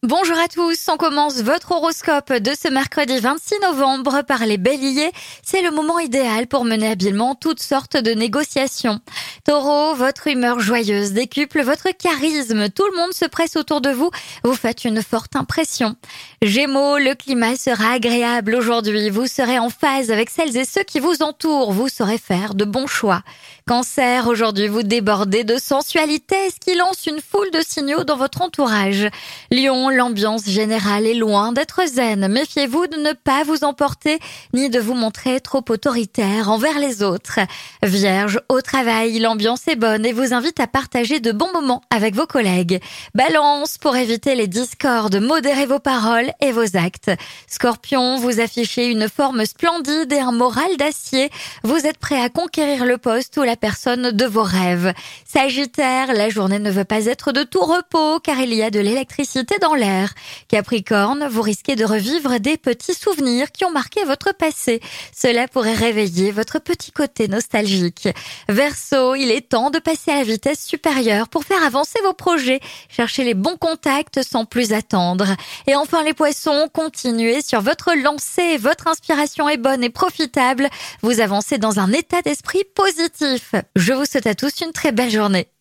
Bonjour à tous, on commence votre horoscope de ce mercredi 26 novembre par les béliers. C'est le moment idéal pour mener habilement toutes sortes de négociations. Taureau, votre humeur joyeuse décuple votre charisme. Tout le monde se presse autour de vous. Vous faites une forte impression. Gémeaux, le climat sera agréable aujourd'hui. Vous serez en phase avec celles et ceux qui vous entourent. Vous saurez faire de bons choix. Cancer, aujourd'hui vous débordez de sensualité, ce qui lance une foule de signaux dans votre entourage. Lion, l'ambiance générale est loin d'être zen. Méfiez-vous de ne pas vous emporter, ni de vous montrer trop autoritaire envers les autres. Vierge, au travail, l'ambiance est bonne et vous invite à partager de bons moments avec vos collègues. Balance, pour éviter les discordes, modérez vos paroles et vos actes. Scorpion, vous affichez une forme splendide et un moral d'acier. Vous êtes prêt à conquérir le poste ou la personne de vos rêves. Sagittaire, la journée ne veut pas être de tout repos car il y a de l'électricité dans l'air. Capricorne, vous risquez de revivre des petits souvenirs qui ont marqué votre passé. Cela pourrait réveiller votre petit côté nostalgique. Verseau, il est temps de passer à la vitesse supérieure pour faire avancer vos projets. Cherchez les bons contacts sans plus attendre. Et enfin les poissons, continuez sur votre lancée. Votre inspiration est bonne et profitable. Vous avancez dans un état d'esprit positif. Je vous souhaite à tous une très belle journée.